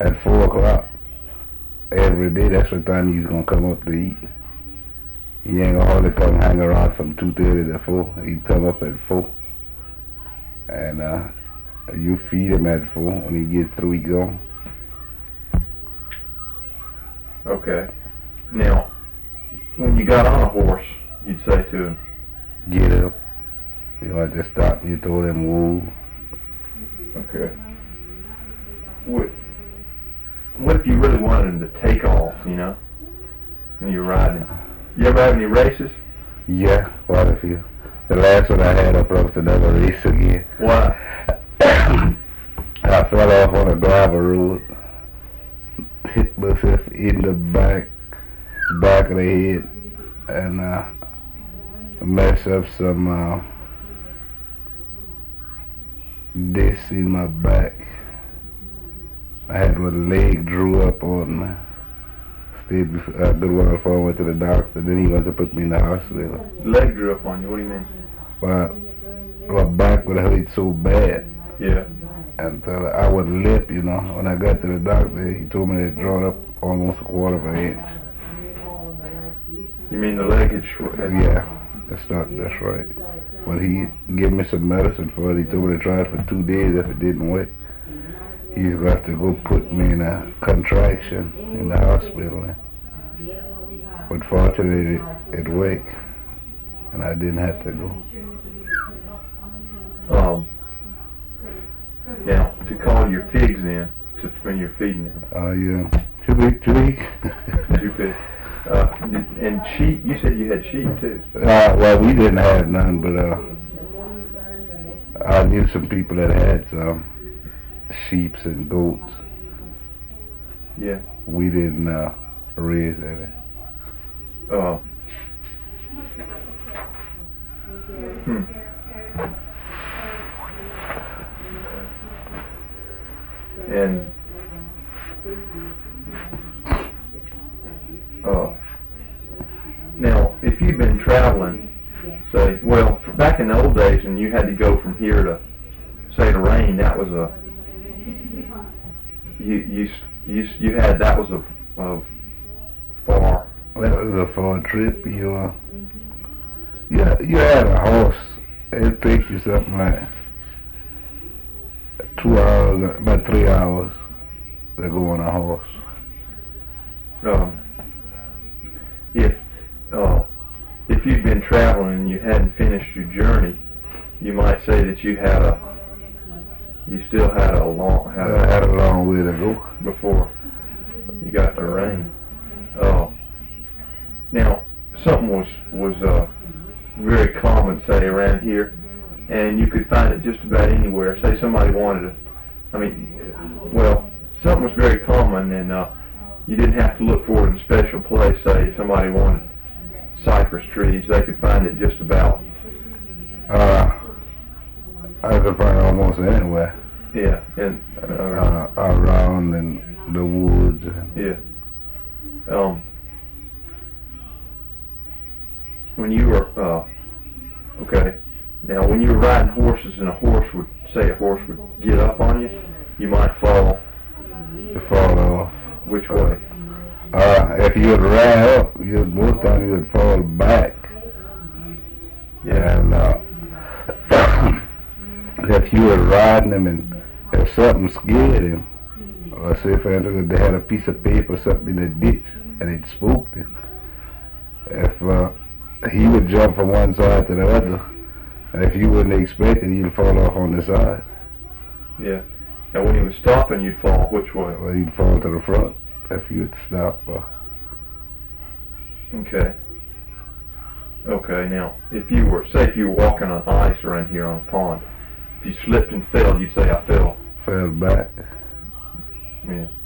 at 4 o'clock every day. That's the time he's gonna come up to eat. He ain't gonna hardly come hang around from 2:30 to 4. He'd come up at 4. And you feed him at 4. When he gets through, he gone. Okay. Now, when you got on a horse, you'd say to him, Get up. You know, I just stopped and you told him, whoa. okay. What if you really wanted him to take off, you know, when you're riding him? You ever have any races? Yeah, quite a few. The last one I had, I probably never race again. Why? I fell off on a gravel road, hit myself in the back of the head, and messed up some discs in my back. I had one leg drew up on me. Stayed a good while before I went to the doctor. Then he went to put me in the hospital. Leg drew up on you. What do you mean? Well, my back would hurt so bad. Yeah. And I would limp, you know. When I got to the doctor, he told me it drawn up almost a quarter of an inch. You mean the leg had Yeah, that's right. But he gave me some medicine for it. He told me to try it for 2 days. If it didn't work, he's got to go put me in a contraction in the hospital. But fortunately, it worked, and I didn't have to go. Now, to call your pigs in when you're feeding them. Yeah. Too big. Two pigs. And sheep, you said you had sheep too. Well, we didn't have none, but I knew some people that had some sheep and goats. Yeah. We didn't raise any. And now, if you've been traveling, say, well, back in the old days, when you had to go from here to, say, to Rain, that was a that was a far. That was a far trip. You had a horse. It takes you something like 2 hours, about 3 hours to go on a horse. If you'd been traveling and you hadn't finished your journey, you might say that you still had a long way to go before you got to Rain. Now, something was very common, say, around here, and you could find it just about anywhere. Say somebody wanted something was very common, and you didn't have to look for it in a special place. Say if somebody wanted cypress trees, they could find it just about. I could find it almost anywhere. Yeah, and around in the woods. Yeah. When you were okay, now when you were riding horses and a horse would get up on you, you might fall. You fall off. Which way? If you would ride up, most times you would fall back. Yeah. And if you were riding him and if something scared him, or say for instance they had a piece of paper or something in the ditch and it spooked him, if he would jump from one side to the other, and if you wouldn't expect it, you'd fall off on the side. Yeah. And when he was stopping, you'd fall which way? Well, you'd fall to the front if you would stop. Okay. Okay. Now, if you were walking on ice around here on a pond, if you slipped and fell, you'd say I fell. Fell back. Yeah.